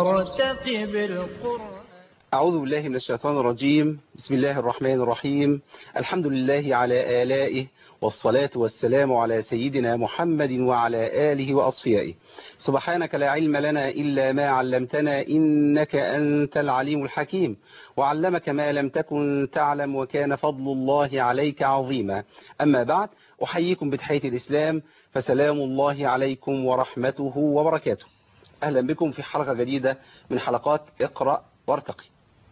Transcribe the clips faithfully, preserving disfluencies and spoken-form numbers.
فارتقب القرآن. أعوذ بالله من الشيطان الرجيم. بسم الله الرحمن الرحيم. الحمد لله على آلائه، والصلاة والسلام على سيدنا محمد وعلى آله وأصفيائه. سبحانك لا علم لنا إلا ما علمتنا إنك أنت العليم الحكيم، وعلمك ما لم تكن تعلم، وكان فضل الله عليك عظيما. أما بعد، أحييكم بتحية الإسلام، فسلام الله عليكم ورحمته وبركاته. أهلا بكم في حلقة جديدة من حلقات اقرأ وارتقي.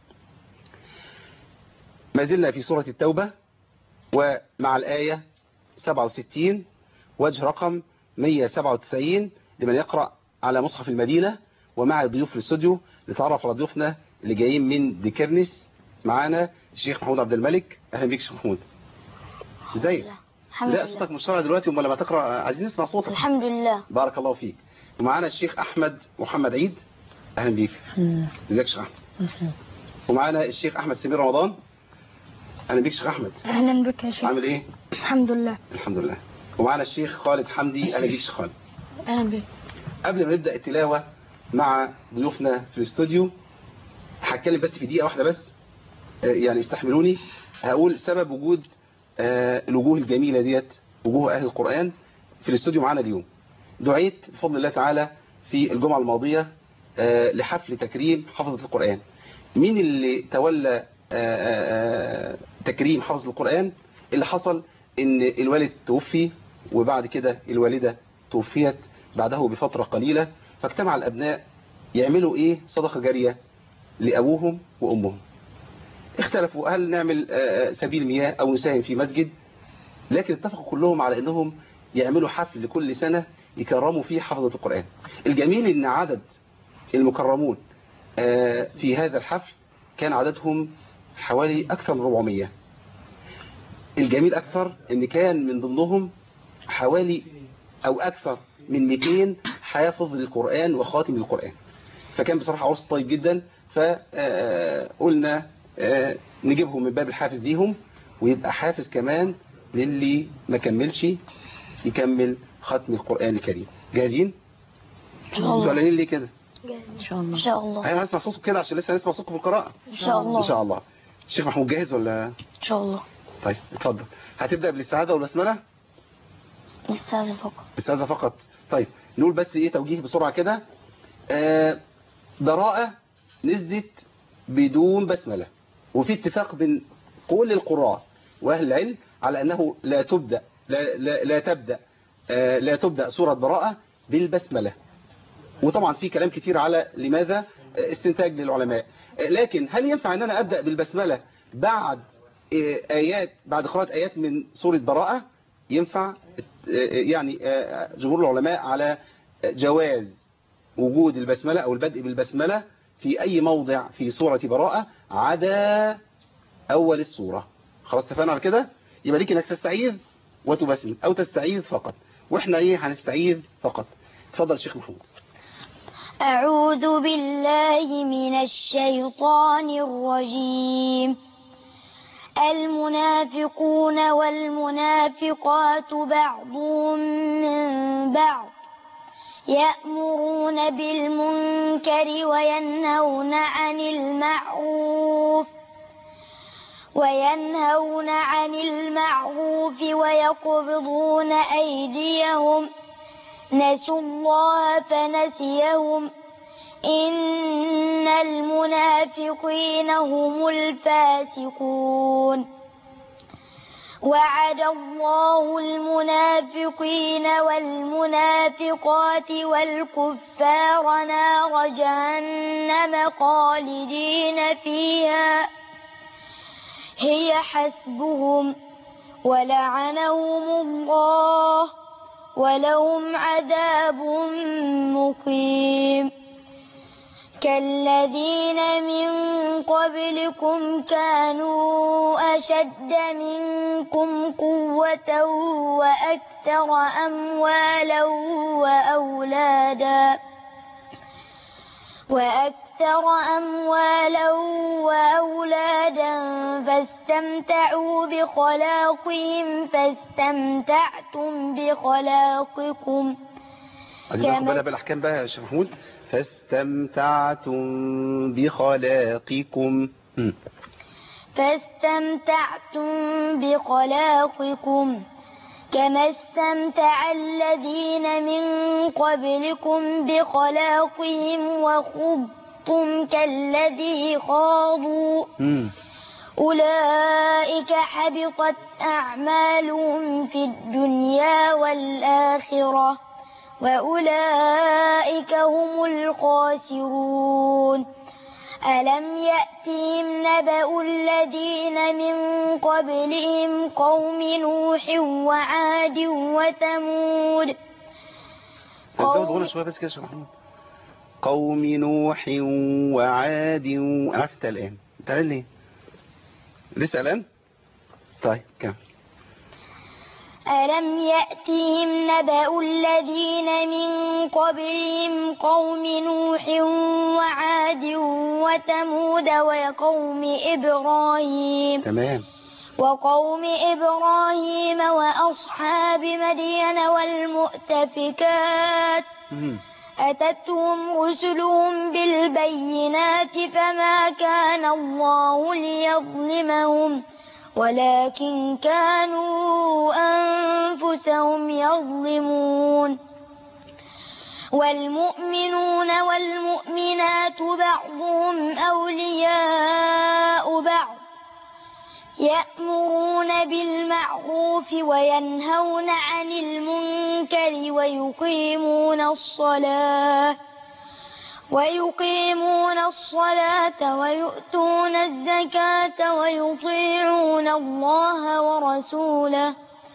ما زلنا في سورة التوبة، ومع الآية سبعة وستين وجه رقم مئة وسبعة وتسعين لمن يقرأ على مصحف المدينة، ومع ضيوف الاستوديو نتعرف على ضيوفنا اللي جايين من ديكرنس. معانا الشيخ محمود عبد الملك. أهلا بك شيخ محمود. ازيك؟ لا صوتك مش طالع دلوقتي، امال لما تقرأ عايزين نسمع صوتك. الحمد لله. بارك الله فيك. ومعانا الشيخ أحمد محمد عيد. أهلا بيك. ازيك يا شيخ أحمد؟ ومعانا الشيخ أحمد سمير رمضان. أهلا بيك شيخ أحمد. أهلا بك يا شيخ. عامل إيه؟ الحمد لله. الحمد لله. ومعنا الشيخ خالد حمدي. أهلا بيك شيخ خالد. أهلا بك. قبل ما نبدأ التلاوة مع ضيوفنا في الاستوديو، هتكلم بس في دقيقة واحدة بس، يعني استحملوني. هقول سبب وجود الوجوه الجميلة ديت، وجوه أهل القرآن في الاستوديو معانا اليوم. دعيت بفضل الله تعالى في الجمعة الماضية لحفل تكريم حفظة القرآن. مين اللي تولى آآ آآ تكريم حفظ القرآن؟ اللي حصل ان الوالد توفي، وبعد كده الوالدة توفيت بعده بفترة قليلة، فاجتمع الأبناء يعملوا ايه؟ صدقة جارية لأبوهم وأمهم. اختلفوا هل نعمل سبيل مياه أو نساهم في مسجد، لكن اتفقوا كلهم على انهم يعملوا حفل لكل سنة يكرموا فيه حفظة القرآن. الجميل ان عدد المكرمون في هذا الحفل كان عددهم حوالي أكثر من أربعمائة. الجميل أكثر أن كان من ضمنهم حوالي أو أكثر من مئتين حافظ للقرآن وخاتم للقرآن. فكان بصراحة عرس طيب جدا، فقلنا نجيبهم من باب الحافز ليهم، ويبقى حافز كمان للي ما كملش يكمل ختم القرآن الكريم. جاهزين؟ انتوا قلقانين ليه كده؟ إن شاء الله. إن شاء الله. أيوة هنسمع صوتك كده عشان لسه هنسمع صوتك في القراءة. إن شاء الله. إن شاء الله. الشيخ محمود جاهز ولا؟ إن شاء الله. طيب اتفضل. هتبدأ بالاستعاذة والبسملة؟ الاستعاذة فقط. الاستعاذة فقط. طيب نقول بس ايه توجيه بسرعة كده. آه براءة نزلت بدون بسملة، وفي اتفاق بين كل القراء واهل العلم على انه لا تبدأ لا لا, لا تبدأ آه لا تبدأ سورة براءة بالبسملة. وطبعا في كلام كتير على لماذا، استنتاج للعلماء. لكن هل ينفع ان انا ابدأ بالبسملة بعد آيات بعد قراءة آيات من سورة براءة؟ ينفع. يعني جمهور العلماء على جواز وجود البسملة أو البدء بالبسملة في أي موضع في سورة براءة عدا أول السورة. خلاص اتفقنا على كده؟ يبقى ليك انك تستعيذ وتبسم أو تستعيذ فقط، واحنا ايه هنستعيذ فقط. اتفضل شيخ محمود. أعوذ بالله من الشيطان الرجيم. المنافقون والمنافقات بعضهم من بعض يأمرون بالمنكر وينهون عن المعروف وينهون عن المعروف ويقبضون أيديهم نسوا الله فنسيهم إن المنافقين هم الفاسقون. وعد الله المنافقين والمنافقات والكفار نار جهنم خالدين فيها هي حسبهم ولعنهم الله ولهم عذاب مقيم. كالذين من قبلكم كانوا أشد منكم قوة وأكثر أموالا وأولادا وأكثر أموالا وأولادا فاستمتعوا بخلاقهم فاستمتعتم بخلاقكم. عايزين ناخد بالنا بالاحكام بقى يا شيخ محمود. فاستمتعتم بخلاقكم. م. فاستمتعتم بخلاقكم كما استمتع الذين من قبلكم بخلاقهم وخضتم كالذي خاضوا م. أولئك حبطت أعمالهم في الدنيا والآخرة وأولئك هم الخاسرون. ألم يأتهم نبأ الذين من قبلهم قوم نوح وعاد وثمود هنزود غنى شوية بس كده يا شيخ محمود. قوم نوح وعاد. أنا عارف أنت الآن أنت قال ليه لسه الآن. طيب كم. ألم يأتهم نبأ الذين من قبلهم قوم نوح وعاد وثمود وقوم إبراهيم تمام. وقوم إبراهيم وأصحاب مدين والمؤتفكات م. أتتهم رسلهم بالبينات فما كان الله ليظلمهم ولكن كانوا أنفسهم يظلمون. والمؤمنون والمؤمنات بعضهم أولياء بعض يأمرون بالمعروف وينهون عن المنكر ويقيمون الصلاة ويقيمون الصلاة ويؤتون الزكاة ويطيعون الله ورسوله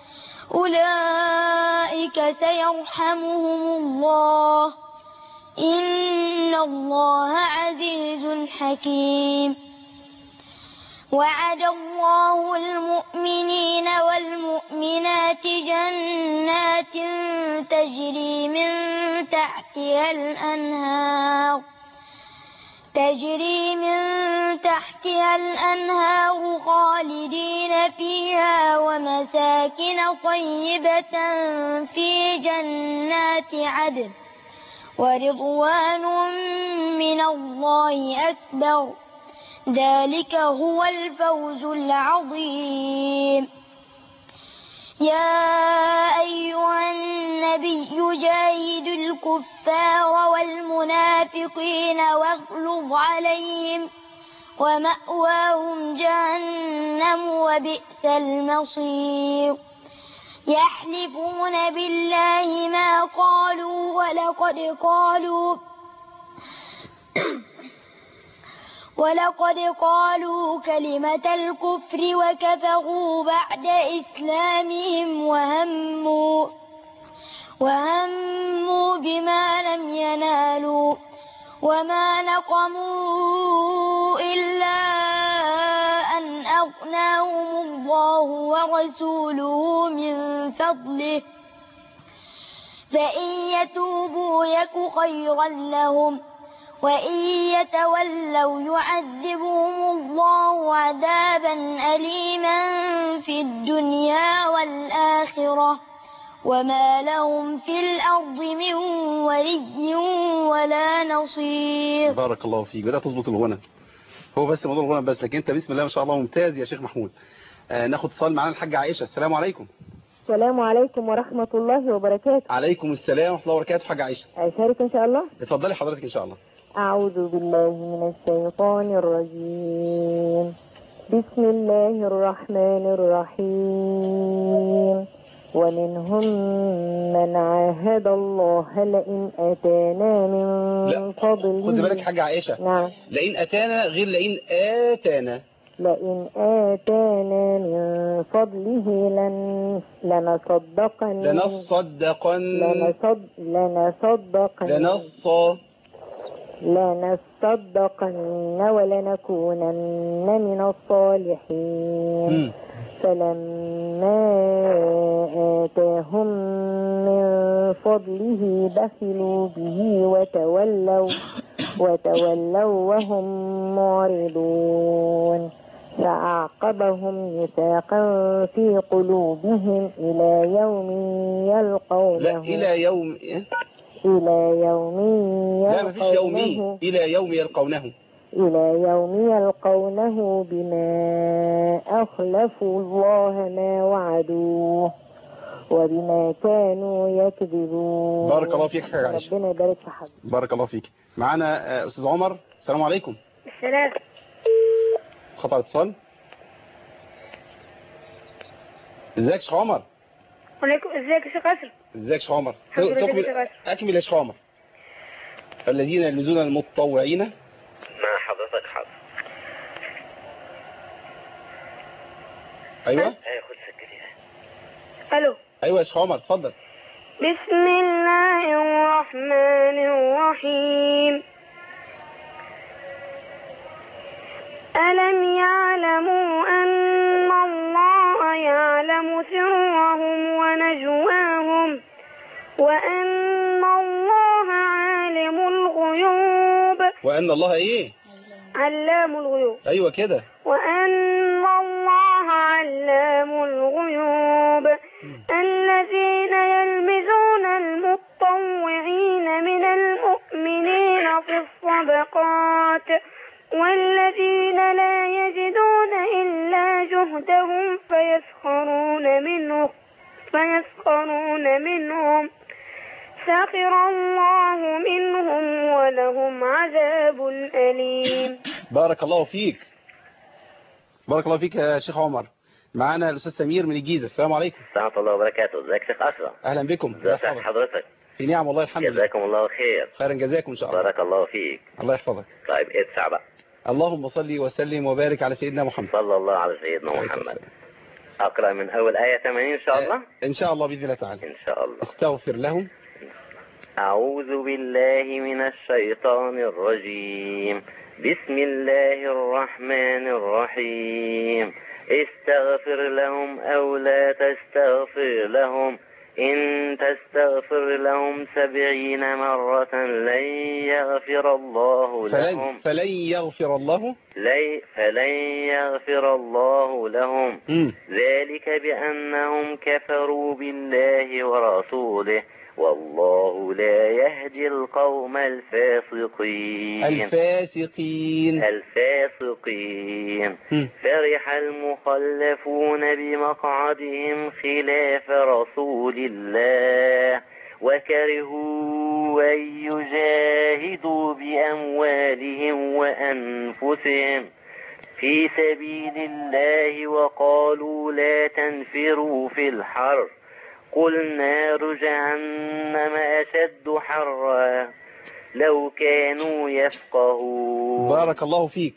أولئك سيرحمهم الله إن الله عزيز حكيم. وعد الله المؤمنين والمؤمنات جنات تجري من تحتها الأنهار تجري من تحتها الأنهار خالدين فيها ومساكن طيبة في جنات عدن ورضوان من الله أكبر ذلك هو الفوز العظيم. يا أيها النبي جاهد الكفار والمنافقين واغلظ عليهم ومأواهم جهنم وبئس المصير. يحلفون بالله ما قالوا ولقد قالوا ولقد قالوا كلمة الكفر وكفروا بعد إسلامهم وهموا وهموا بما لم ينالوا وما نقموا إلا أن أغناهم الله ورسوله من فضله فإن يتوبوا يك خيرا لهم وإن يتولوا يعذبهم الله عذابا أليما في الدنيا والآخرة وما لهم في الأرض من ولي ولا نصير. بارك الله فيك. بدأت تظبط الغنى. هو بس موضوع الغنى بس لكن انت بسم الله ما شاء الله ممتاز يا شيخ محمود. آه ناخد اتصال معانا الحاجة عائشة. السلام عليكم. السلام عليكم ورحمة الله وبركاته. عليكم السلام ورحمة الله وبركاته. حاجة عائشة أشارك إن شاء الله. اتفضلي حضرتك إن شاء الله. أعوذ بالله من الشيطان الرجيم. بسم الله الرحمن الرحيم. ومنهم من عاهد الله لئن أتانا من لا. فضله. خد بالك حاجة عائشة. نعم. لئن أتانا غير لئن آتانا. لئن آتانا من فضله لن لنصدقن لنصدقن لنصد لنصدقن لنص لنصدقن ولنكونن من الصالحين. م. فلما آتاهم من فضله بخلوا به وتولوا وتولوا وهم معرضون. فأعقبهم نفاقا في قلوبهم إلى يوم يلقونه لا إلى يوم إيه؟ إلى يوم لا مفيش يومي، يلقونه إلى يوم يلقونه. إلى يوم يلقونه بما أخلفوا الله ما وعدوه وبما كانوا يكذبون. بارك الله فيك يا عائشة. ربنا يبارك في حضرتك. بارك الله فيك. معانا آه، أستاذ عمر. السلام عليكم. السلام. خطأ اتصال. ازيك يا شيخ عمر؟ وعليكم ازيك يا شيخ أسر؟ ازيك يا شيخ عمر؟ الحمد لله. تكمل ازيك يا شيخ أسر؟ اكمل يا شيخ عمر. الذين يلمزون المتطوعين مع حضرتك حاضر. ايوه ايه خد سجليها. الو. ايوه يا شيخ عمر اتفضل. بسم الله الرحمن الرحيم. ألم يعلموا أن الله يعلم سرهم ونجواهم وأن الله عالم الغيوب وان الله ايه؟ علام الغيوب. ايوه كده. وأن الله علام الغيوب. الذين يلمزون المتطوعين من المؤمنين في الصدقات والذين لا يجدون إلا جهدهم فيسخرون منه فيسخرون منهم سخر الله منهم ولهم عذاب أليم. بارك الله فيك. بارك الله فيك يا شيخ عمر. معانا الاستاذ سمير من الجيزه. السلام عليكم. السلام الله وبركاته. ازيك يا شيخ أسرع؟ اهلا بكم. ازي حضرتك؟ في نعم والله الحمد لله. جزاكم الله خير. خيرا جزاكم ان شاء الله. بارك الله فيك. الله يحفظك. طيب ادفع بقى. اللهم صل وسلم وبارك على سيدنا محمد. صلى الله على سيدنا محمد. اقرأ من اول آية ثمانين ان شاء الله. ان شاء الله باذن الله تعالى. ان شاء الله. استغفر لهم. أعوذ بالله من الشيطان الرجيم. بسم الله الرحمن الرحيم. استغفر لهم أو لا تستغفر لهم إن تستغفر لهم سبعين مرة لن يغفر الله لهم. فلن, فلن يغفر الله لي فلن يغفر الله لهم. م. ذلك بأنهم كفروا بالله ورسوله والله لا يهدي القوم الفاسقين. الفاسقين الفاسقين م. فرح المخلفون بمقعدهم خلاف رسول الله وكرهوا أن يجاهدوا بأموالهم وأنفسهم في سبيل الله وقالوا لا تنفروا في الحر قل نار جهنم أشد حرا لو كانوا يفقهون. بارك الله فيك.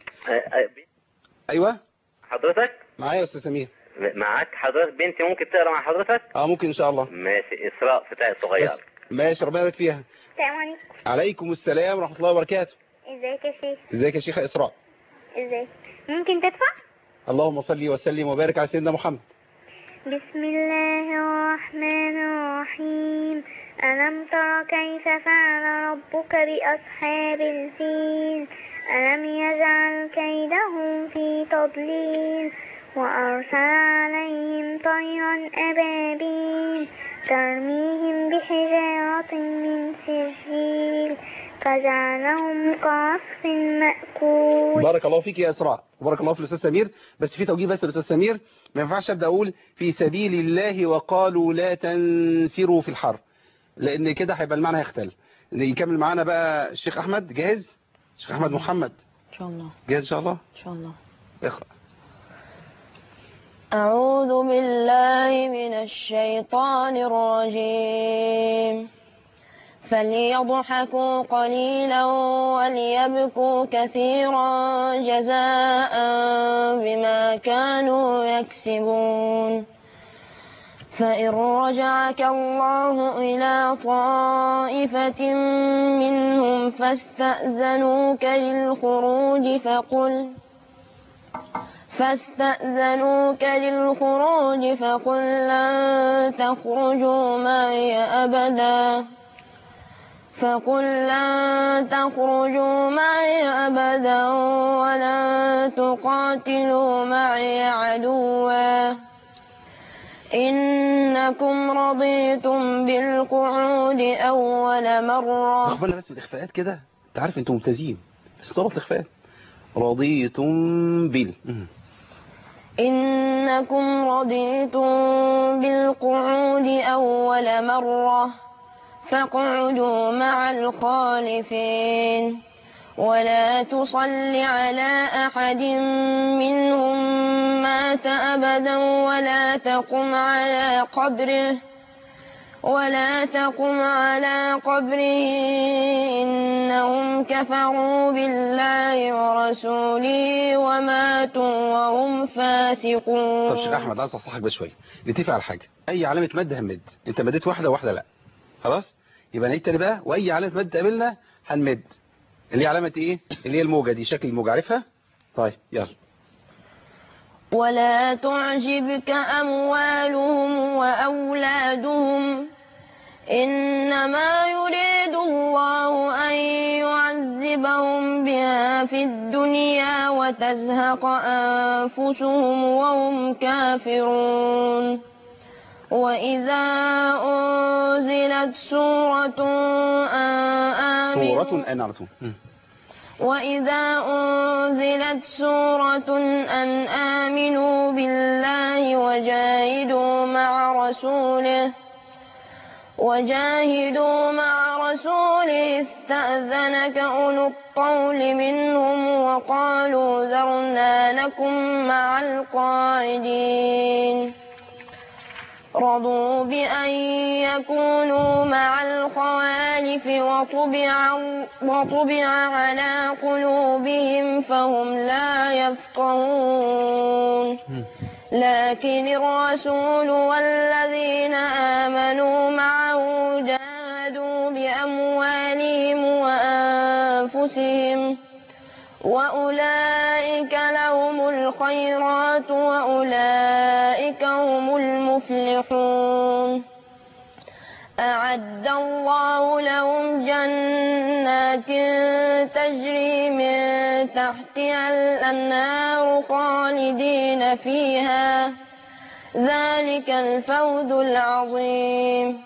أيوة حضرتك معايا يا أستاذ سمير. معاك حضرتك بنتي ممكن تقرأ مع حضرتك؟ اه ممكن إن شاء الله. ماشي. إسراء فتاة صغيرة. ماشي ربنا يبارك فيها. السلام عليكم. عليكم السلام ورحمة الله وبركاته. ازيك يا شيخ؟ ازيك يا شيخة إسراء؟ ازيك؟ ممكن تدفع؟ اللهم صل وسلم وبارك على سيدنا محمد. بسم الله الرحمن الرحيم. ألم تر كيف فعل ربك بأصحاب الفيل ألم يجعل كيدهم في تضليل وأرسل عليهم طيرا أبابيل ترميهم بحجارة من سجيل فجعلهم كعصف مأكول. بارك الله فيك يا إسراء وبارك الله في الأستاذ سمير. بس في توجيه بس الأستاذ سمير، ما ينفعش أبدأ أقول في سبيل الله وقالوا لا تنفروا في الحر، لأن كده هيبقى المعنى هيختل. يكمل معانا بقى الشيخ أحمد. جاهز؟ الشيخ أحمد محمد إن شاء الله. جاهز إن شاء الله؟ إن شاء الله. اقرأ. أعوذ بالله من الشيطان الرجيم. فليضحكوا قليلا وليبكوا كثيرا جزاء بما كانوا يكسبون. فإن رجعك الله إلى طائفة منهم فاستأذنوك للخروج فقل فاستأذنوك للخروج فقل لن تخرجوا معي أبدا فقل لن تخرجوا معي أبدا ولن تقاتلوا معي عدوا إن إنكم رضيتم بالقعود أول مرة. واخد بالنا بس الإخفاءات كده، أنت عارف أنتم ممتازين، بس ضبط الإخفاءات. رضيتم بال إنكم رضيتم بالقعود أول مرة فاقعدوا مع الخالفين ولا تصل على أحد منهم مات أبدا ولا تقم على قبره ولا تقم على قبره إنهم كفروا بالله ورسوله وماتوا وهم فاسقون. طب شيخ أحمد عايز أصحك بس شوية، نتفق على حاجة. أي علامة مد هنمد، أنت مديت واحدة وواحدة لأ، خلاص يبقى نعيد تاني بقى. وأي علامة مد قابلنا هنمد، اللي هي علامة إيه؟ اللي هي الموجة دي، شكل الموجة عارفها؟ طيب يلا. ولا تعجبك أموالهم وأولادهم إنما يريد الله أن يعذبهم بها في الدنيا وتزهق أنفسهم وهم كافرون. وإذا أنزلت سورة أن آمنوا سورة أن على طول. وإذا أنزلت سورة أن آمنوا بالله وجاهدوا مع رسوله وجاهدوا مع رسوله استأذنك أولو الطول منهم وقالوا ذرنا نكن مع القاعدين. رضوا بأن يكونوا مع الخوالف وطبع, وطبع على قلوبهم فهم لا يفقهون. لكن الرسول والذين آمنوا معه جاهدوا بأموالهم وأنفسهم وأولئك لهم الخيرات وأولئك هم المفلحون. أعد الله لهم جنات تجري من تحتها الأنهار خالدين فيها ذلك الفوز العظيم.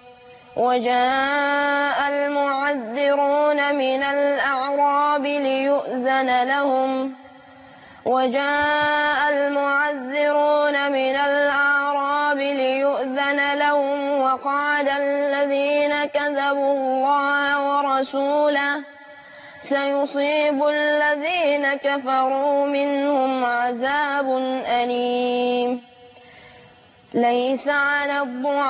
وجاء المعذرون من الأعراب ليؤذن لهم وجاء المعذرون من الأعراب ليؤذن لهم وقعد الذين كذبوا الله ورسوله سيصيب الذين كفروا منهم عذاب أليم. ليس على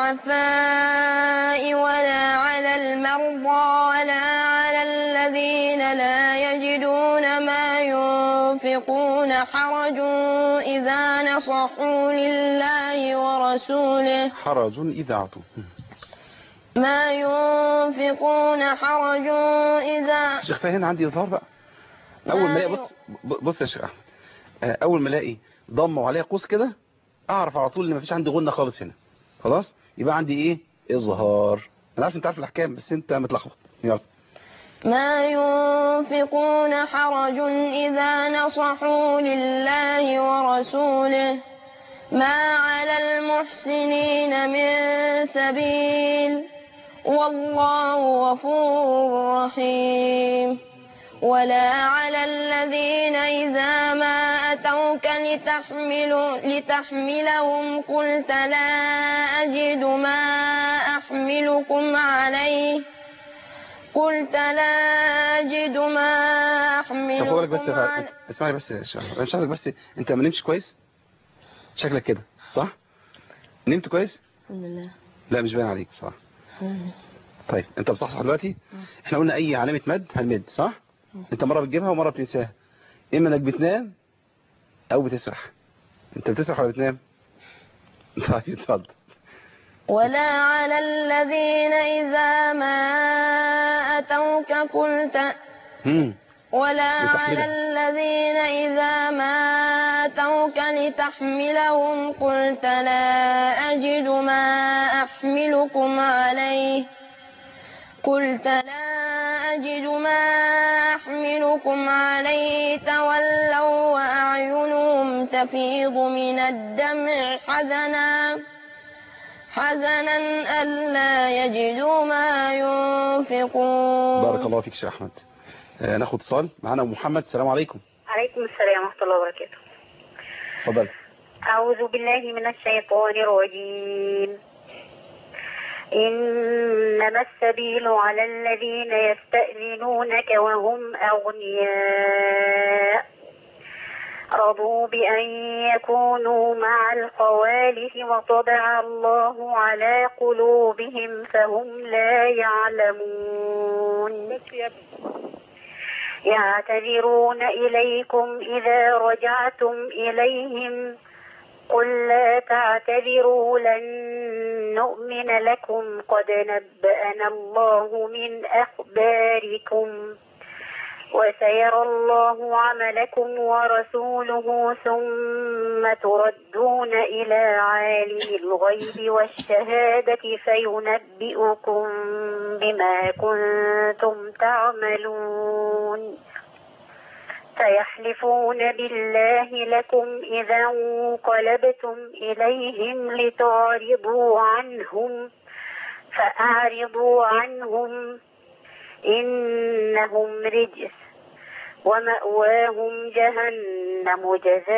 الضعفاء ولا على المرضى ولا على الذين لا يجدون ما ينفقون حرج إذا نصحوا لله ورسوله حرج إذا عطوا ما ينفقون حرج إذا شيخ فهنا عندي إظهار بقى. أول ما الاقي بص بص يا شيخ أحمد، أول ما الاقي ضم وعليها قوس كده أعرف على طول إن مفيش عندي غنة خالص هنا، خلاص يبقى عندي إيه؟ إظهار. أنا عارف أنت عارف الأحكام بس أنت متلخبط. يلا. ما ينفقون حرج إذا نصحوا لله ورسوله ما على المحسنين من سبيل والله غفور رحيم. ولا على الذين إذا ما أتوك لتحمل لتحملهم قلت لا أجد ما أحملكم عليه قلت لا أجد ما أحملكم طب خد بالك بس عليه. اسمعني بس يا شيخ، أنا مش عايزك بس، أنت ما نمتش كويس؟ شكلك كده صح؟ نمت كويس؟ الحمد لله. لا مش باين عليك بصراحة. طيب أنت بصحصح دلوقتي؟ إحنا قلنا أي علامة مد هنمد صح؟ أنت مرة بتجيبها ومرة بتنساها، إما إنك بتنام أو بتسرح. أنت بتسرح ولا بتنام؟ طيب اتفضل. ولا على الذين إذا ما أتوك قلت امم ولا على الذين إذا ما أتوك لتحملهم قلت لا أجد ما أحملكم عليه قلت لا أجد ما أحملكم عليه تولوا وأعينهم تفيض من الدمع حزنا حزنا ألا يجدوا ما ينفقون. بارك الله فيك شيخ أحمد. آه ناخد اتصال معنا محمد. السلام عليكم. عليكم السلام ورحمة الله وبركاته. اتفضل. أعوذ بالله من الشيطان الرجيم. إنما السبيل على الذين يستأذنونك وهم أغنياء رضوا بأن يكونوا مع الخوالف وطبع الله على قلوبهم فهم لا يعلمون. يعتذرون إليكم إذا رجعتم إليهم قل لا تعتذروا لن نؤمن لكم قد نبأنا الله من أخباركم وسيرى الله عملكم ورسوله ثم تردون إلى عالم الغيب والشهادة فينبئكم بما كنتم تعملون. سيحلفون بالله لكم إذا انقلبتم إليهم لتعرضوا عنهم فأعرضوا عنهم إنهم رجس ومأواهم جهنم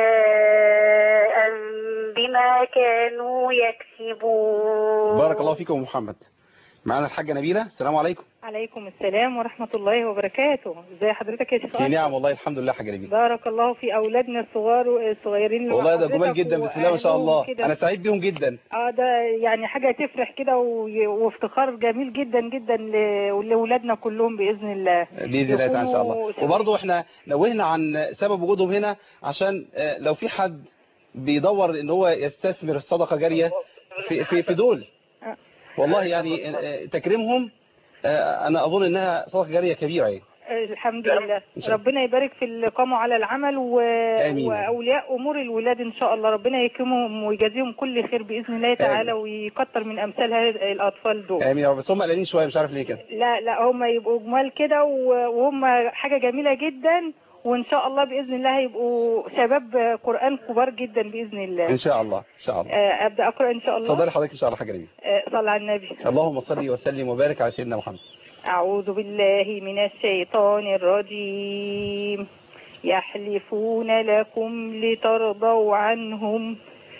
جزاء بما كانوا يكسبون. بارك الله فيكم محمد. معنا الحاجة نبيلة. السلام عليكم. عليكم السلام ورحمة الله وبركاته. ازي حضرتك يا شيخ؟ في نعم والله الحمد لله حاجة نبيلة. بارك الله في أولادنا الصغار الصغيرين والله ده جمال جدا بسم الله ما شاء الله كده. أنا سعيد بيهم جدا. اه ده يعني حاجة تفرح كده وافتخار جميل جدا جدا لأولادنا كلهم بإذن الله. بإذن الله تعالى إن شاء الله. وبرضه احنا نوهنا عن سبب وجودهم هنا عشان لو في حد بيدور ان هو يستثمر الصدقة جارية في في في دول والله يعني تكريمهم أنا أظن أنها صدقة جارية كبيرة يعني. الحمد لله. ربنا يبارك في اللي قاموا على العمل و... وأولياء أمور الولاد إن شاء الله ربنا يكرمهم ويجازيهم كل خير بإذن الله تعالى آمين. ويكتر من أمثال هذه الأطفال دول. آمين يا رب. بس هم قلقانين شوية مش عارف ليه كده. لا لا هم يبقوا جمال كده وهم حاجة جميلة جدا وإن شاء الله بإذن الله هيبقوا شباب قرآن كبار جدا بإذن الله. إن شاء الله إن شاء الله. أبدأ أقرأ إن شاء الله. اتفضلي حضرتك إن شاء الله حاجة جميلة. صلى على النبي. اللهم صل وسلم وبارك على سيدنا محمد. أعوذ بالله من الشيطان الرجيم. يحلفون لكم لترضوا عنهم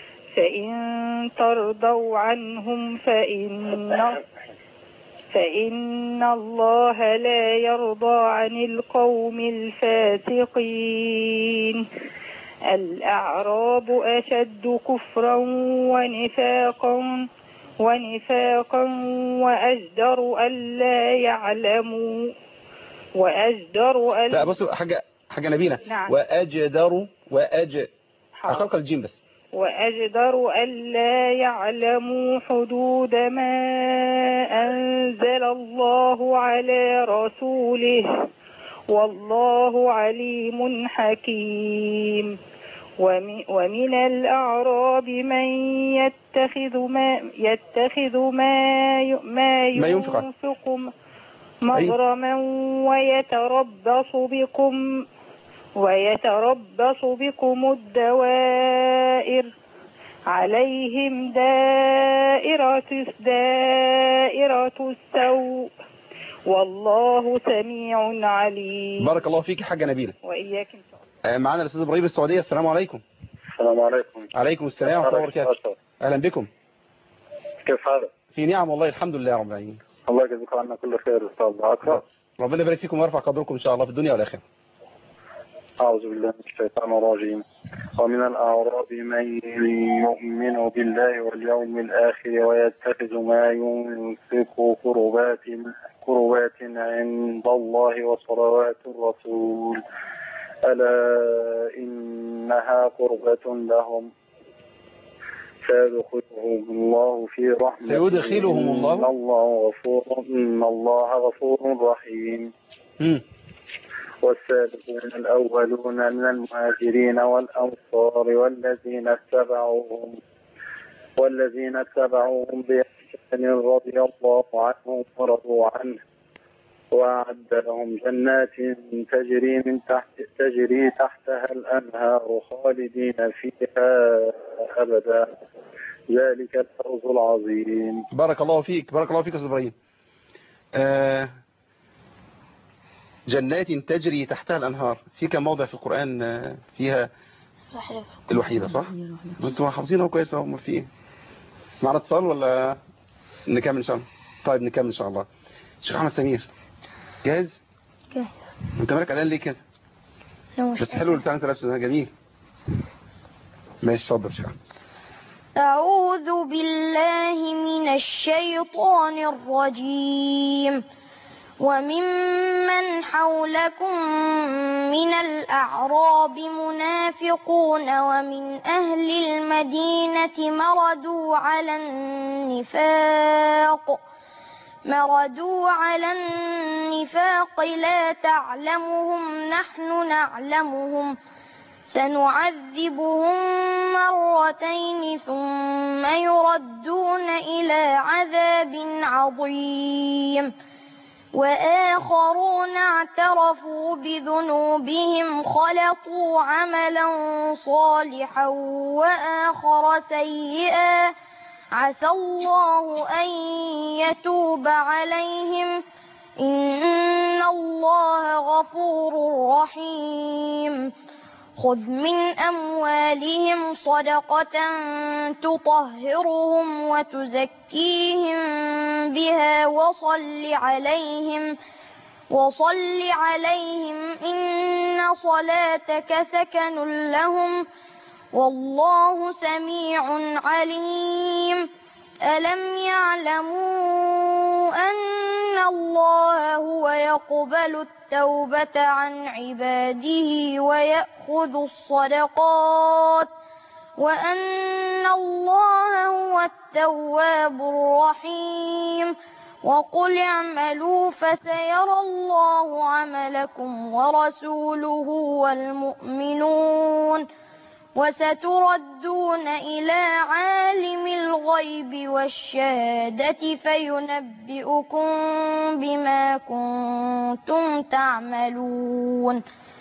فإن ترضوا عنهم فإن فإن الله لا يرضى عن القوم الفاسقين. الأعراب أشد كفرا ونفاقا ونفاقا وأجدر ألا يعلموا وأجدر ألا لا بص حاجة حاجة نبيلة. نعم. وأجدر وأج أخلق الجيم بس. وأجدر ألا يعلموا حدود ما أنزل الله على رسوله والله عليم حكيم. ومن الأعراب من يتخذ ما يتخذ ما ما ينفق مغرما ويتربص بكم ويتربص بكم الدوائر عليهم دائرة دائرة السوء والله سميع عليم. بارك الله فيك حاجة نبيلة. وإياك إن شاء الله. معنا الأستاذ إبراهيم السعودية. السلام عليكم. السلام عليكم. عليكم السلام ورحمة الله وبركاته. أهلا بكم. كيف حالك؟ في نعم والله الحمد لله رب العالمين. الله يجزيكم عنا كل خير إن شاء الله. أكرم. ربنا يبارك فيكم ويرفع قدركم إن شاء الله في الدنيا والآخرة. أعوذ بالله من الشيطان الرجيم. ومن الأعراب من يؤمن بالله واليوم الآخر ويتخذ ما ينفق قربات قربات عند الله وصلوات الرسول ألا إنها قربة لهم سيدخلهم الله في رحمته سيدخلهم الله إن الله غفور إن الله غفور رحيم. م. والسابقون الأولون من المهاجرين والأنصار والذين اتبعوهم والذين اتبعوهم بإحسان رضي الله عنهم ورضوا عنه وأعد لهم جنات تجري من تحت تجري تحتها الأنهار خالدين فيها أبدا ذلك الفوز العظيم. بارك الله فيك، بارك الله فيك يا أستاذ إبراهيم. آه جنات تجري تحتها الأنهار، في كم موضع في القرآن آه فيها الوحيدة صح؟ انتوا حافظينها كويس اهو. في ايه؟ معنا اتصال ولا نكمل ان شاء الله؟ طيب نكمل ان شاء الله. الشيخ احمد سمير جاهز؟ جاهز. انت مالك قلقان ليه كده؟ بس حلو بتاع انت لابسه ده جميل. ماشي اتفضل يا شيخ. أعوذ بالله من الشيطان الرجيم. وممن حولكم من الأعراب منافقون ومن أهل المدينة مردوا على النفاق مردوا على النفاق لا تعلمهم نحن نعلمهم سنعذبهم مرتين ثم يردون إلى عذاب عظيم. وآخرون اعترفوا بذنوبهم خلطوا عملا صالحا وآخر سيئا عسى الله أن يتوب عليهم إن الله غفور رحيم. خذ من أموالهم صدقة تطهرهم وتزكيهم بها وصل عليهم وصل عليهم إن صلاتك سكن لهم والله سميع عليم. ألم يعلموا أن الله هو يقبل التوبة عن عباده ويأخذ الصدقات وأن الله هو التواب الرحيم. وقل اعملوا فسيرى الله عملكم ورسوله والمؤمنون وستردون إلى عالم الغيب والشهادة فينبئكم بما كنتم تعملون.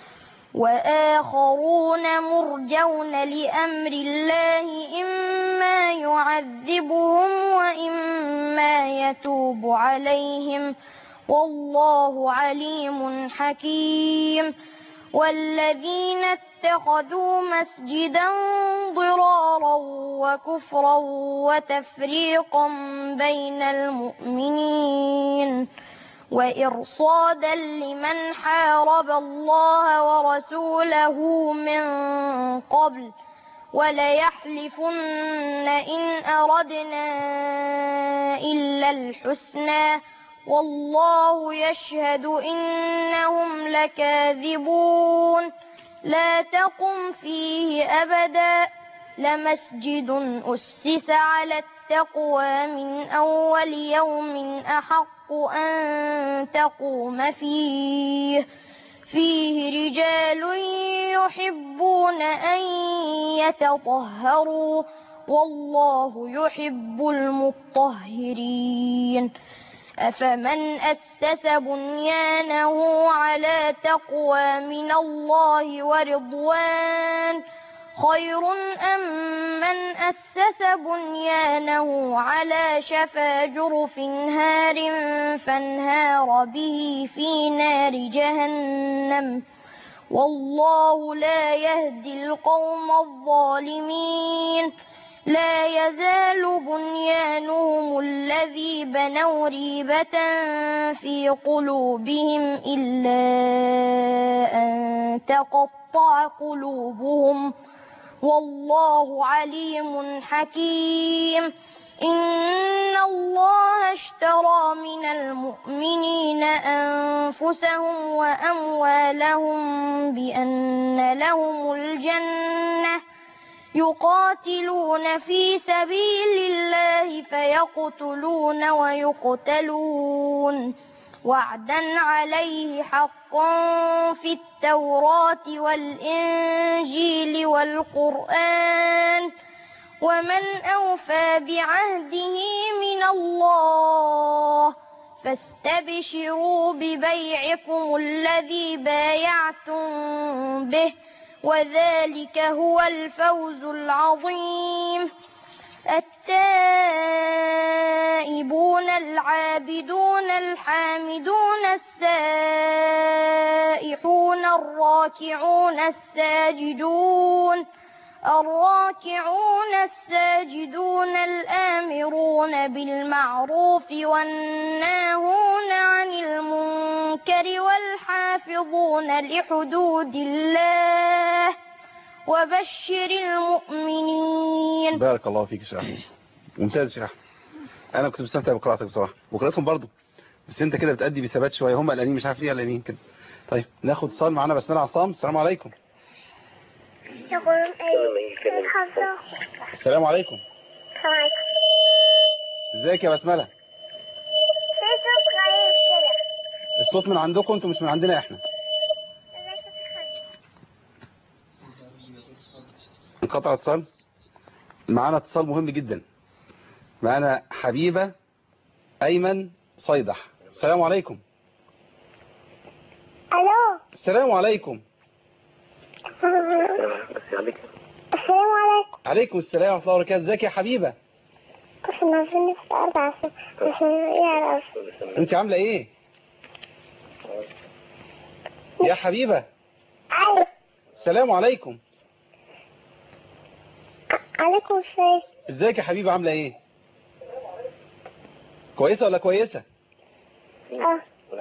وآخرون مرجون لأمر الله إما يعذبهم وإما يتوب عليهم والله عليم حكيم. والذين اتخذوا مسجدا ضرارا وكفرا وتفريقا بين المؤمنين وإرصادا لمن حارب الله ورسوله من قبل وليحلفن إن أردنا إلا الحسنى والله يشهد إنهم لكاذبون. لا تقم فيه أبدا لمسجد أسس على التقوى من أول يوم أحق أن تقوم فيه فيه رجال يحبون أن يتطهروا والله يحب المطهرين. أفمن أسس بنيانه على تقوى من الله ورضوان خير أم من أسس بنيانه على شفا جرف هار فانهار به في نار جهنم والله لا يهدي القوم الظالمين. لا يزال بنيانهم الذي بنوا ريبة في قلوبهم إلا أن تقطع قلوبهم والله عليم حكيم. إن الله اشترى من المؤمنين أنفسهم وأموالهم بأن لهم الجنة يقاتلون في سبيل الله فيقتلون ويقتلون وعدا عليه حقا في التوراة والإنجيل والقرآن ومن أوفى بعهده من الله فاستبشروا ببيعكم الذي بايعتم به وذلك هو الفوز العظيم. التائبون العابدون الحامدون السائحون الراكعون الساجدون الراكعون الساجدون الآمرون بالمعروف والناهون عن المنكر والحافظون لحدود الله وبشر المؤمنين. بارك الله فيك يا شيخ أحمد، ممتاز يا شيخ أحمد. أنا كنت مستمتع بقراءتك بصراحة وقراءتهم برضو، بس أنت كده بتأدي بثبات شوية، هم قلقانين مش عارف ليه قلقانين كده. طيب ناخد اتصال معانا بسملة عصام. السلام عليكم. السلام عليكم. ازيك يا بسملة؟ الصوت من عندكم انتوا مش من عندنا احنا. انقطع اتصال. معانا اتصال مهم جدا، معانا حبيبة أيمن صيدح. السلام عليكم. الو. السلام عليكم. السلام عليكم. عليكم السلام ورحمة الله وبركاته. ازيك يا حبيبة؟ انت عاملة ايه يا حبيبة؟ السلام عليكم. عليكم السلام. ازيك يا حبيبة عاملة ايه؟ كويسة ولا كويسة؟ اه.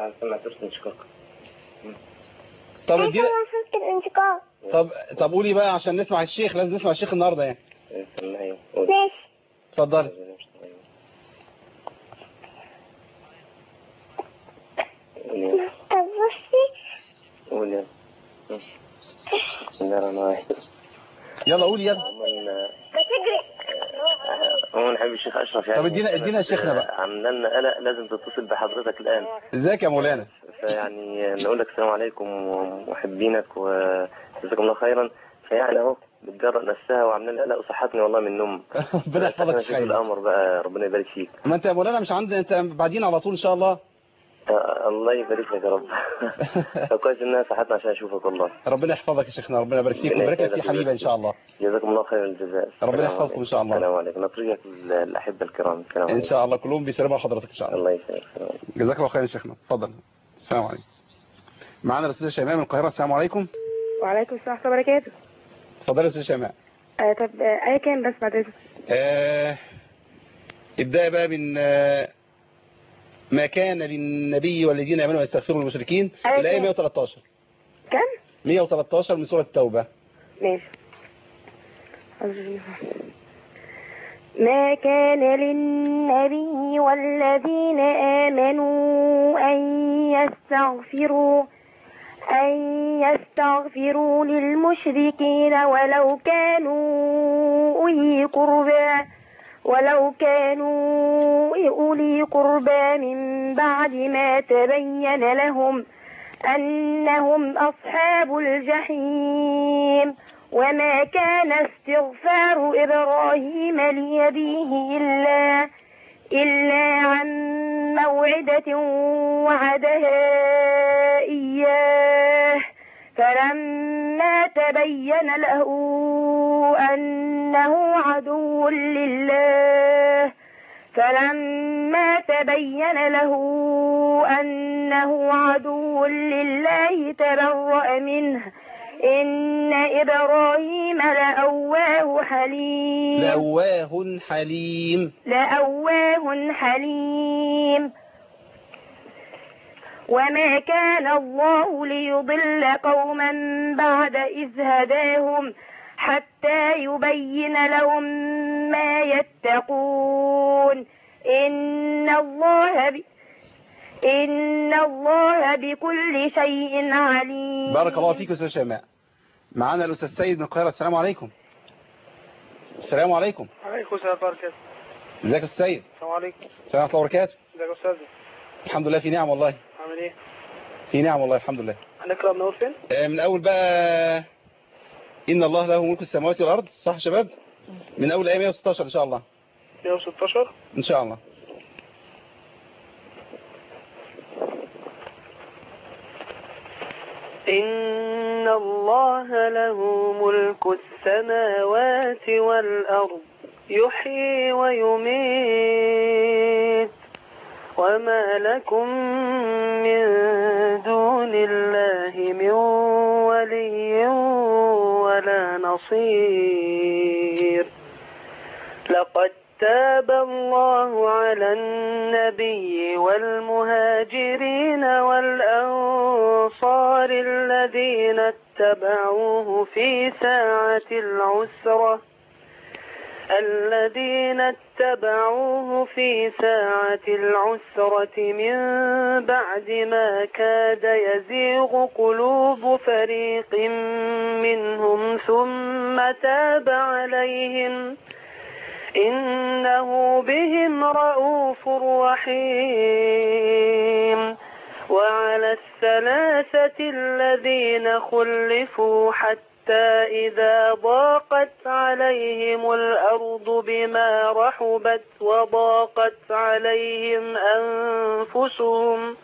طب ادينا طب طب قولي بقى عشان نسمع الشيخ، لازم نسمع الشيخ النهارده يعني. ماشي. اتفضلي. طب بصي. قولي. بسم الله الرحمن الرحيم. يلا قولي يلا. عموما حبيبي الشيخ اشرف يعني. طب ادينا ادينا يا شيخنا بقى. عملنا لنا قلق، لازم تتصل بحضرتك الان. ازيك يا مولانا؟ فيعني نقول لك السلام عليكم ومحبينك وجزاكم الله خيرا. فيعني اهو بتجرأ نفسها وعامله لي قلق وصحتني والله من النوم. ربنا يحفظك يا شيخ. الامر بقى ربنا يبارك فيك. ما انت يا مولانا مش عندنا، انت بعدين على طول ان شاء الله. الله يبارك لك يا رب. كويس انها صحتنا عشان اشوفك والله. ربنا يحفظك يا شيخنا، ربنا يبارك فيك ويبارك لك في حبيبه ان شاء الله. جزاكم الله خير الجزاء. ربنا يحفظكم ان شاء الله. السلام عليكم. نطريك الاحبه الكرام. السلام عليكم. ان شاء الله كلهم بيسلموا على حضرتك ان شاء الله. الله يسلمك. جزاك الله خير يا شيخنا. اتفضل. السلام عليكم. معانا الاستاذه شيماء من القاهره. السلام عليكم. وعليكم السلام ورحمه الله وبركاته. اتفضلي يا استاذه شيماء. آه طب آه ايه كان بس بعد اذنك. آه ابدأ بقى من آه ما كان للنبي والذين آمنوا يستغفروا للمشركين. الآية مئة وثلاثة عشر. كم؟ مئة وثلاثة عشر من سورة التوبة. ماشي. ما كان للنبي والذين آمنوا أن يستغفروا أن يستغفروا للمشركين ولو كانوا أولي قربى ولو كانوا أولي قربى من بعد ما تبين لهم أنهم أصحاب الجحيم. وما كان استغفار إبراهيم لأبيه إلا إلا عن موعدة وعدها إياه فلما تبين له أنه عدو لله فلما تبين له أنه عدو لله تبرأ منه إن إبراهيم لأواه حليم. لأواه حليم. لأواه حليم. وما كان الله ليضل قوما بعد إذ هداهم حتى يبين لهم ما يتقون إن الله ب... إن الله بكل شيء عليم. بارك الله فيك أستاذ شيماء. معانا الأستاذ سيد من القاهرة. السلام عليكم. السلام عليكم. وعليكم السلام ورحمة الله وبركاته. ازيك يا أستاذ سيد؟ السلام عليكم. السلام ورحمة الله وبركاته. ازيك يا أستاذ؟ الحمد لله في نعم والله. عامل ايه؟ في نعم والله الحمد لله. هنقرأ من أول فين؟ آه من أول بقى إن الله له ملك السماوات والأرض. صح يا شباب؟ من أول آية مئة وستة عشر إن شاء الله. مئة وستة عشر إن شاء الله. إن الله له ملك السماوات والأرض يحيي ويميت وما لكم من دون الله من ولي ولا نصير. لقد تاب الله على النبي والمهاجرين والأنصار الذين اتبعوه في ساعة العسرة الذين اتبعوه في ساعة العسرة من بعد ما كاد يزيغ قلوب فريق منهم ثم تاب عليهم إنه بهم رءوف رحيم. وعلى الثلاثة الذين خلفوا حتى إذا ضاقت عليهم الأرض بما رحبت وضاقت عليهم أنفسهم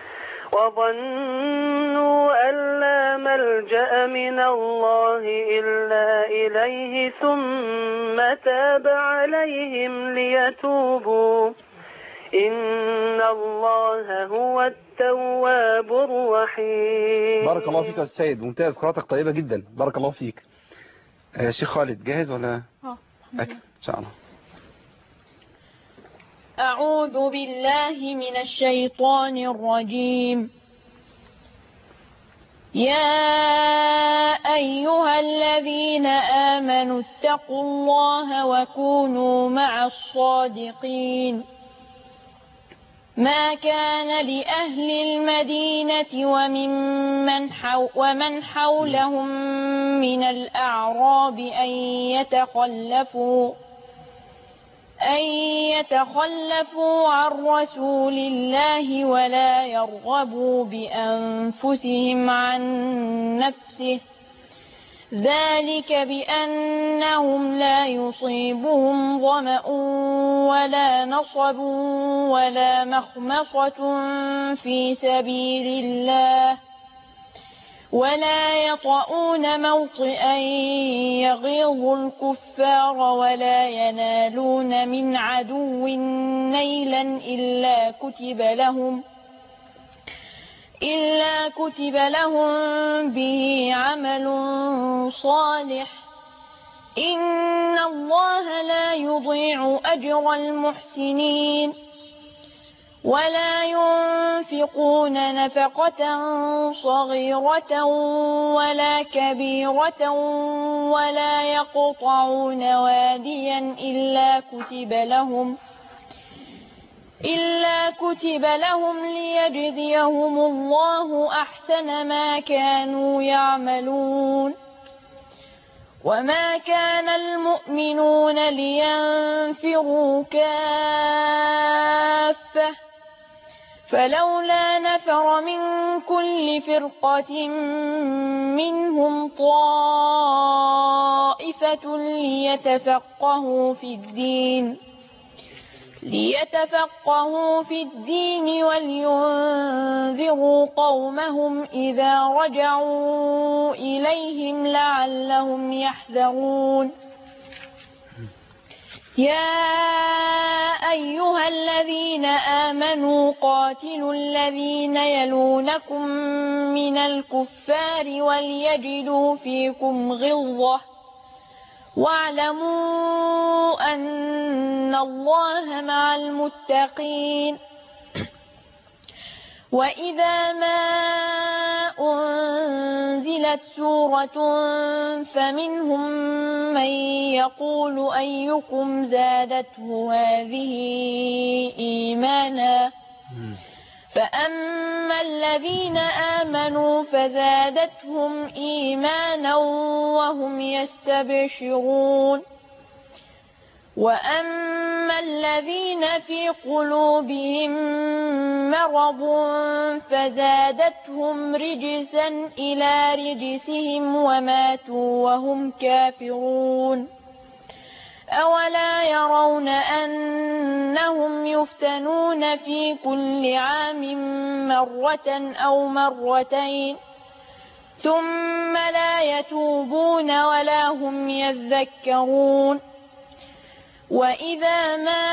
وظنوا أن لا ملجأ من الله إلا إليه ثم تاب عليهم ليتوبوا إن الله هو التواب الرحيم. بارك الله فيك يا أستاذ، ممتاز، قراءتك طيبة جدا، بارك الله فيك. آه شيخ خالد جاهز ولا؟ اه أكمل إن شاء الله. أعوذ بالله من الشيطان الرجيم. يا أيها الذين آمنوا اتقوا الله وكونوا مع الصادقين. ما كان لأهل المدينة ومن حو ومن حولهم من الأعراب أن يتخلفوا أن يتخلفوا عن رسول الله ولا يرغبوا بأنفسهم عن نفسه ذلك بأنهم لا يصيبهم ظمأ ولا نصب ولا مخمصة في سبيل الله ولا يطؤون موطئا يغيظ الكفار ولا ينالون من عدو نيلا إلا كتب لهم إلا كتب لهم به عمل صالح إن الله لا يضيع أجر المحسنين. ولا ينفقون نفقة صغيرة ولا كبيرة ولا يقطعون واديا إلا كتب لهم إلا كتب لهم ليجزيهم الله أحسن ما كانوا يعملون. وما كان المؤمنون لينفروا كافة فلولا نفر من كل فرقة منهم طائفة ليتفقهوا في الدين ليتفقهوا في الدين ولينذروا قومهم إذا رجعوا إليهم لعلهم يحذرون. يا أيها الذين آمنوا قاتلوا الذين يلونكم من الكفار وليجدوا فيكم غلظة واعلموا أن الله مع المتقين. وإذا ما أنزلت سورة فمنهم من يقول أيكم زادته هذه إيمانا فأما الذين آمنوا فزادتهم إيمانا وهم يستبشرون. وأما الذين في قلوبهم مرض فزادتهم رجسا إلى رجسهم وماتوا وهم كافرون. أولا يرون أنهم يفتنون في كل عام مرة أو مرتين ثم لا يتوبون ولا هم يذكرون. وإذا ما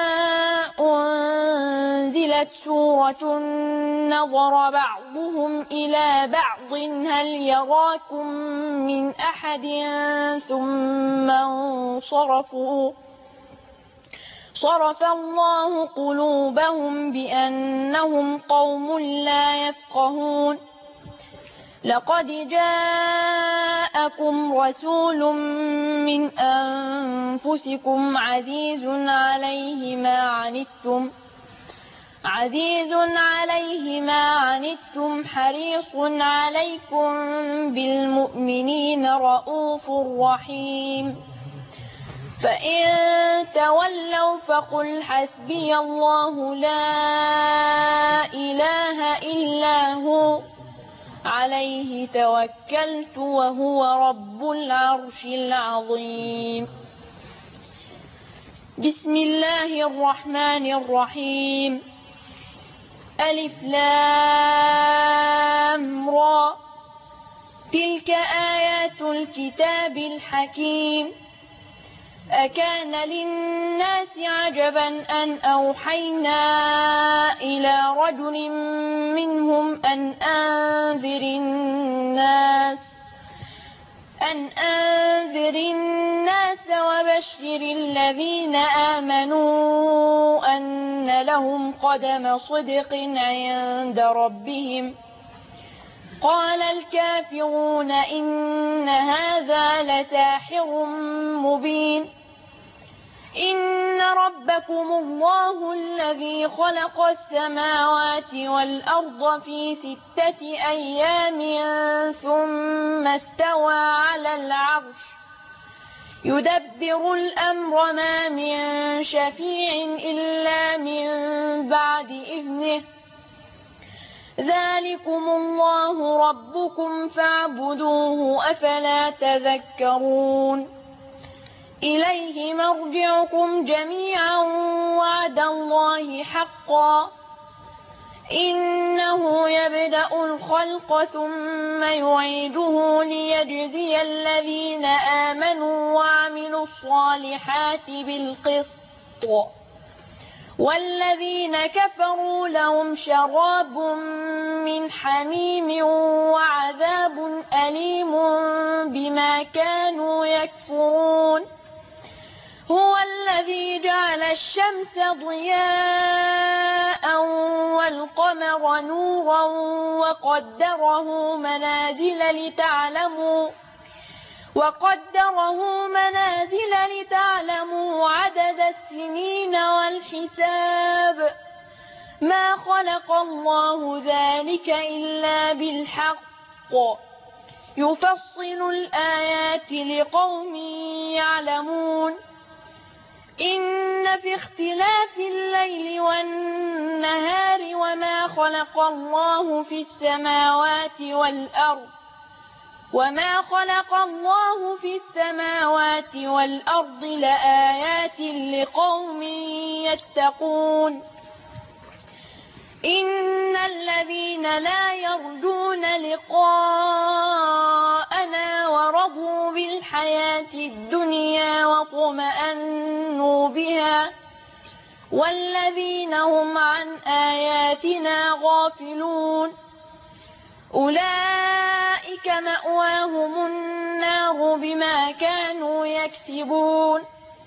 أنزلت سورة نظر بعضهم إلى بعض هل يراكم من أحد ثم انصرفوا صرف الله قلوبهم بأنهم قوم لا يفقهون لقد جاءكم رسول من أنفسكم عزيز عليه ما عنتم عزيز عليه ما عنتم حريص عليكم بالمؤمنين رؤوف رحيم فإن تولوا فقل حسبي الله لا إله إلا هو عليه توكلت وهو رب العرش العظيم بسم الله الرحمن الرحيم ألف لام را تلك آيات الكتاب الحكيم أكان للناس عجبا أن أوحينا إلى رجل منهم أن أنذر الناس أن أنذر الناس وبشر الذين آمنوا أن لهم قدم صدق عند ربهم قال الكافرون إن هذا لساحر مبين إن ربكم الله الذي خلق السماوات والأرض في ستة أيام ثم استوى على العرش يدبر الأمر ما من شفيع إلا من بعد إذنه ذلكم الله ربكم فاعبدوه أفلا تذكرون إليه مرجعكم جميعا وعد الله حقا إنه يبدأ الخلق ثم يعيده ليجزي الذين آمنوا وعملوا الصالحات بالقسط والذين كفروا لهم شراب من حميم وعذاب أليم بما كانوا يكفرون هو الذي جعل الشمس ضياء والقمر نورا وقدره منازل لتعلموا وقدره منازل لتعلموا عدد السنين والحساب ما خلق الله ذلك إلا بالحق يفصل الآيات لقوم يعلمون إن في اختلاف الليل والنهار وما خلق الله في السماوات والأرض وما خلق الله في السماوات والأرض لآيات لقوم يتقون إن الذين لا يرجون لقاءنا ورضوا بالحياة الدنيا واطمأنوا بها والذين هم عن آياتنا غافلون أولئك مأواهم النار بما كانوا يكسبون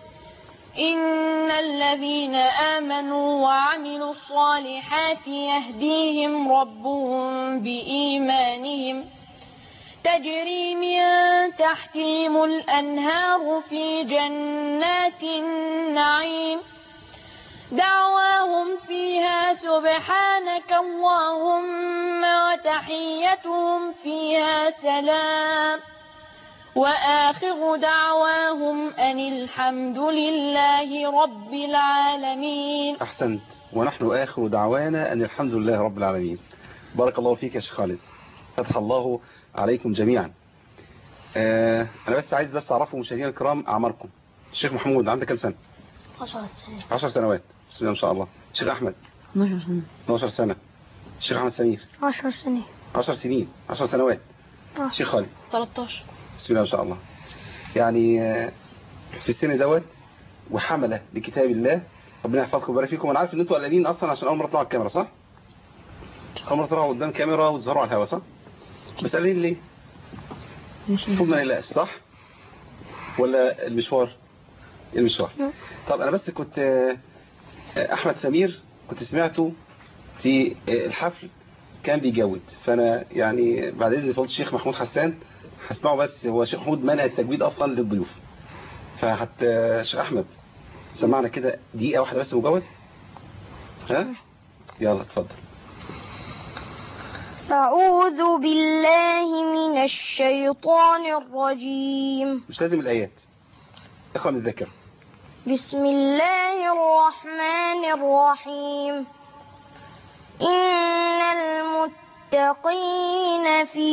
إن الذين آمنوا وعملوا الصالحات يهديهم ربهم بإيمانهم تجري من تحتهم الأنهار في جنات النعيم دعواهم فيها سبحانك اللهم وتحيتهم فيها سلام وآخر دعواهم أن الحمد لله رب العالمين. أحسنت. ونحن آخر دعوانا أن الحمد لله رب العالمين. بارك الله فيك يا شيخ خالد، فتح الله عليكم جميعا. آه أنا بس عايز بس أعرفوا مشاهدينا الكرام أعماركم. الشيخ محمود عندك كم سنة؟ عشر سنوات. عشر سنوات، بسم الله ما شاء الله. الشيخ أحمد اثناشر سنة. اثناشر سنة. الشيخ أحمد سمير عشر سنين. عشر سنين، عشر سنوات. الشيخ خالد ثلاثة عشر. بسم الله ما شاء الله. يعني في السن دوت وحملة لكتاب الله. ربنا يحفظكم ويبارك فيكم. انا عارف ان انتوا قلقانين اصلا عشان اول مرة تطلعوا على الكاميرا، صح؟ اول مرة تطلعوا قدام كاميرا وتظهروا على الهواء، صح؟ بس قلقانين ليه؟ المفروض ما نقلقش، صح؟ ولا المشوار؟ المشوار. طب انا بس كنت احمد سمير كنت سمعته في الحفل كان بيجود، فانا يعني بعد اذن فضيله الشيخ محمود حسان هسمعه. بس هو الشيخ محمود منع التجويد اصلا للضيوف، فحتى شيخ احمد سمعنا كده دقيقه واحده بس مجود. ها يلا اتفضل. أعوذ بالله من الشيطان الرجيم. مش لازم الايات، اقرا من الذاكره. بسم الله الرحمن الرحيم. إن المتقين في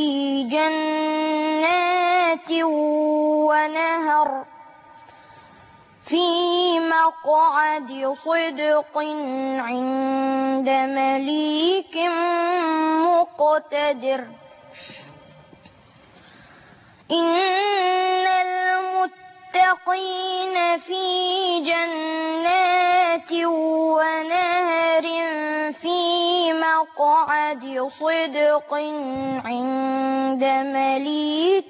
جنات ونهر في مقعد صدق عند مليك مقتدر. إن المتقين في جنات ونهر في مقعد صدق عند مليك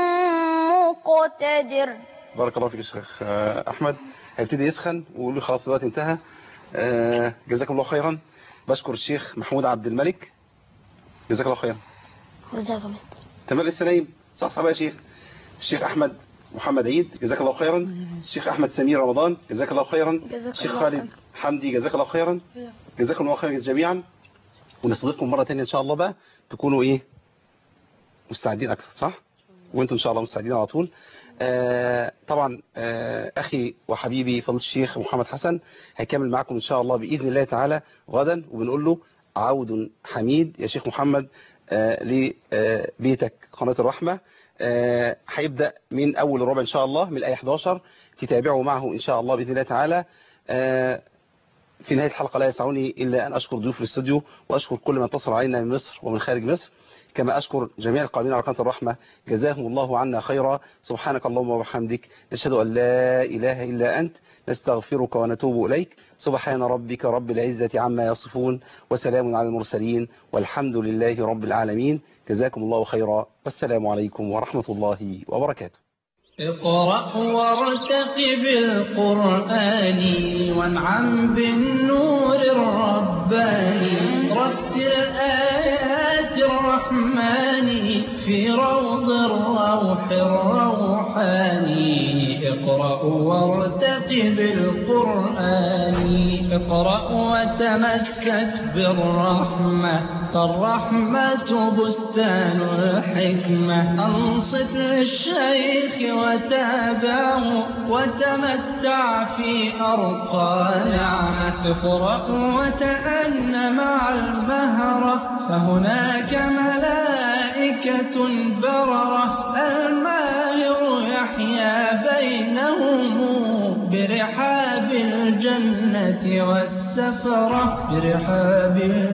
مقتدر. بارك الله فيك يا شيخ احمد. هيبتدي يسخن ويقول لي خلاص الوقت انتهى. جزاكم الله خيرا. بشكر الشيخ محمود عبد الملك، جزاك الله خيرا. جزاك الله. تمام لسه نايم، صح صح يا شيخ. الشيخ احمد محمد عيد جزاك الله خيرا. الشيخ احمد سمير رمضان جزاك الله خيرا. الشيخ خالد حمدي جزاك الله خيرا. جزاكم الله خيرا جميعا. ونستضيفكم مره ثانيه ان شاء الله بقى تكونوا ايه مستعدين اكثر، صح؟ وانتم ان شاء الله مستعدين على طول. آه طبعا آه اخي وحبيبي فضيله الشيخ محمد حسن هيكمل معكم ان شاء الله باذن الله تعالى غدا، وبنقول له عود حميد يا شيخ محمد آه لبيتك قناه الرحمه. آه هيبدا من اول الربع ان شاء الله من الايه احد عشر، تتابعوا معه ان شاء الله باذن الله تعالى. آه في نهايه الحلقه لا يسعني الا ان اشكر ضيوف الاستوديو، واشكر كل من اتصل علينا من مصر ومن خارج مصر، كما أشكر جميع القائمين على قناة الرحمة جزاهم الله عنا خيرا. سبحانك اللهم وبحمدك نشهد أن لا إله إلا أنت نستغفرك ونتوب إليك. سبحان ربك رب العزة عما يصفون وسلام على المرسلين والحمد لله رب العالمين. جزاكم الله خيرا والسلام عليكم ورحمة الله وبركاته. اقرأ وارتقب القرآن وانعم بالنور الرباني. رتل آيات الرحمن في روض الروح الروحاني. اقرأ وارتقب القرآن. اقرأ وتمسك بالرحمة، فالرحمة بستان الحكمة. أنصت للشيخ وتابعه وتمتع في أرقى نعمة. اقرأ وتأن مع المهرة، فهناك ملائكة بررة. الماهر يحيا بينهم برحاب الجنة والسفرة. برحاب